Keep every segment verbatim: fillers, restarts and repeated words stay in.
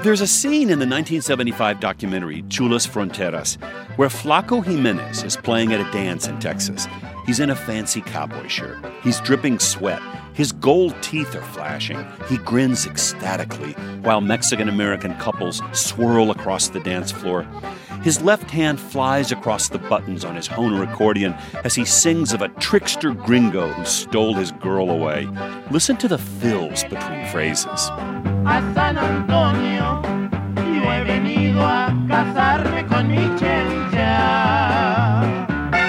There's a scene in the nineteen seventy-five documentary Chulas Fronteras where Flaco Jimenez is playing at a dance in Texas. He's in a fancy cowboy shirt. He's dripping sweat. His gold teeth are flashing. He grins ecstatically while Mexican-American couples swirl across the dance floor. His left hand flies across the buttons on his Hohner accordion as he sings of a trickster gringo who stole his girl away. Listen to the fills between phrases. A San Antonio, yo he venido a casarme con mi chencha.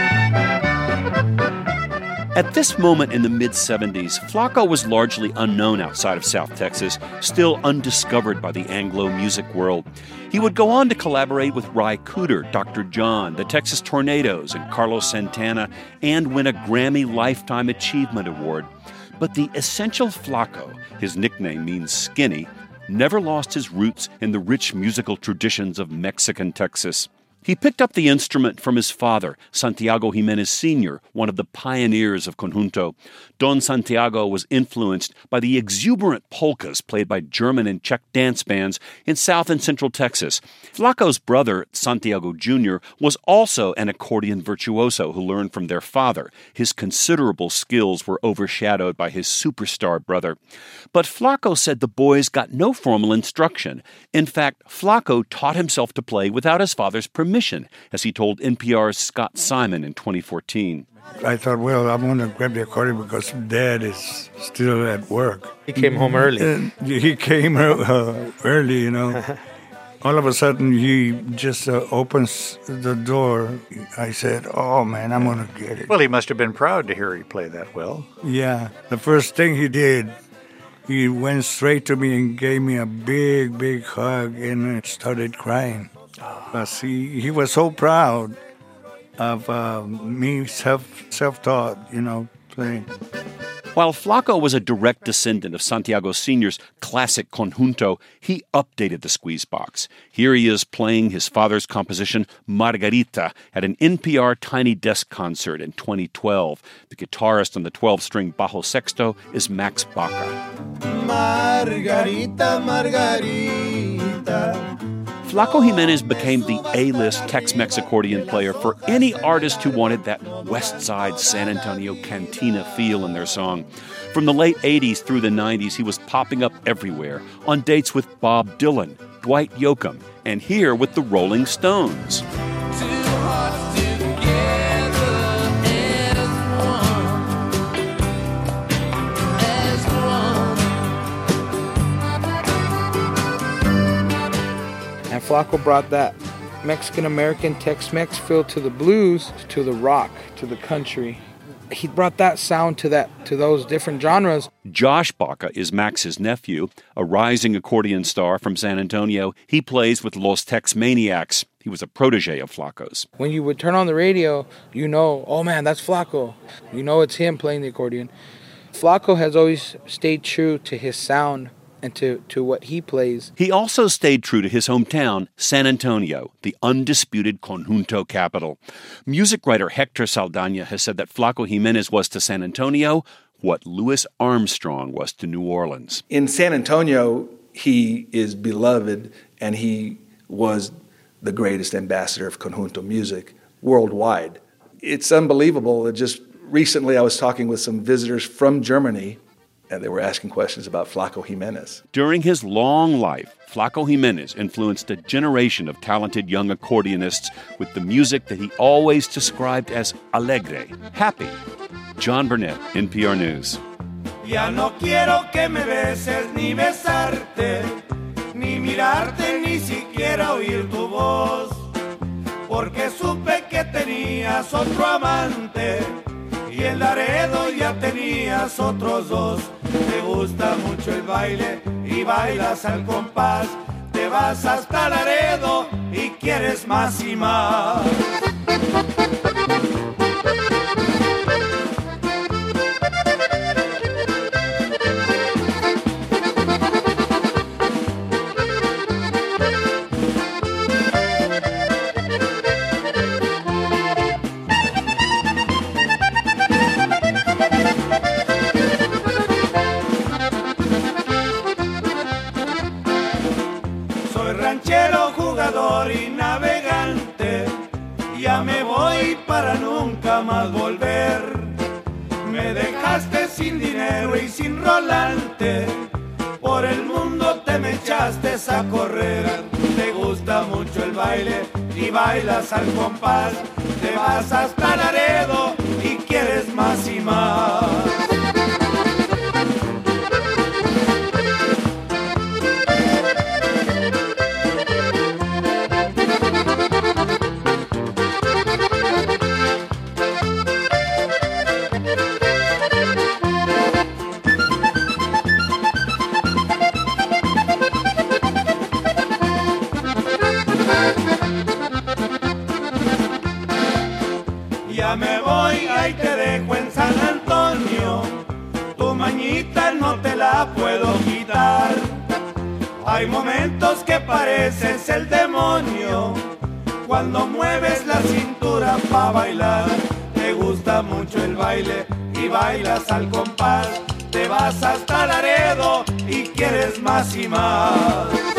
At this moment in the mid-seventies, Flaco was largely unknown outside of South Texas, still undiscovered by the Anglo music world. He would go on to collaborate with Ry Cooder, Doctor John, the Texas Tornadoes, and Carlos Santana, and win a Grammy Lifetime Achievement Award. But the essential Flaco, his nickname means skinny, never lost his roots in the rich musical traditions of Mexican Texas. He picked up the instrument from his father, Santiago Jimenez Senior, one of the pioneers of conjunto. Don Santiago was influenced by the exuberant polkas played by German and Czech dance bands in South and Central Texas. Flaco's brother, Santiago Junior, was also an accordion virtuoso who learned from their father. His considerable skills were overshadowed by his superstar brother. But Flaco said the boys got no formal instruction. In fact, Flaco taught himself to play without his father's permission. Mission, as he told N P R's Scott Simon in twenty fourteen. I thought, well, I'm going to grab the accordion because Dad is still at work. He came home early. And he came uh, early, you know. All of a sudden, he just uh, opens the door. I said, oh, man, I'm going to get it. Well, he must have been proud to hear you play that well. Yeah. The first thing he did, he went straight to me and gave me a big, big hug and started crying. Because he, he was so proud of uh, me self, self-taught, you know, playing. While Flaco was a direct descendant of Santiago Senior's classic conjunto, he updated the squeeze box. Here he is playing his father's composition, Margarita, at an N P R Tiny Desk concert in twenty twelve. The guitarist on the twelve-string bajo sexto is Max Baca. Margarita, Margarita. Flaco Jimenez became the A-list Tex-Mex accordion player for any artist who wanted that West Side San Antonio cantina feel in their song. From the late eighties through the nineties, he was popping up everywhere, on dates with Bob Dylan, Dwight Yoakam, and here with the Rolling Stones. And Flaco brought that Mexican-American Tex-Mex feel to the blues, to the rock, to the country. He brought that sound to that to those different genres. Josh Baca is Max's nephew, a rising accordion star from San Antonio. He plays with Los Tex Maniacs. He was a protege of Flaco's. When you would turn on the radio, you know, oh man, that's Flaco. You know it's him playing the accordion. Flaco has always stayed true to his sound and to, to what he plays. He also stayed true to his hometown, San Antonio, the undisputed conjunto capital. Music writer Hector Saldaña has said that Flaco Jimenez was to San Antonio what Louis Armstrong was to New Orleans. In San Antonio, he is beloved, and he was the greatest ambassador of conjunto music worldwide. It's unbelievable that just recently I was talking with some visitors from Germany, and they were asking questions about Flaco Jimenez. During his long life, Flaco Jimenez influenced a generation of talented young accordionists with the music that he always described as alegre, happy. John Burnett, N P R News. Ya no quiero que me beses ni besarte, ni mirarte, ni siquiera oír tu voz, porque supe que tenías otro amante, y en Laredo ya tenías otros dos. Te gusta mucho el baile y bailas al compás. Te vas hasta Laredo y quieres más y más. ranchero, jugador y navegante, ya me voy para nunca más volver. Me dejaste sin dinero y sin rolante, por el mundo te me echaste a correr. Te gusta mucho el baile y bailas al compás, te vas hasta Laredo y quieres más y más. Ya me voy, ahí te dejo en San Antonio, tu mañita no te la puedo quitar. Hay momentos que pareces el demonio, cuando mueves la cintura pa' bailar. Te gusta mucho el baile y bailas al compás, te vas hasta Laredo y quieres más y más.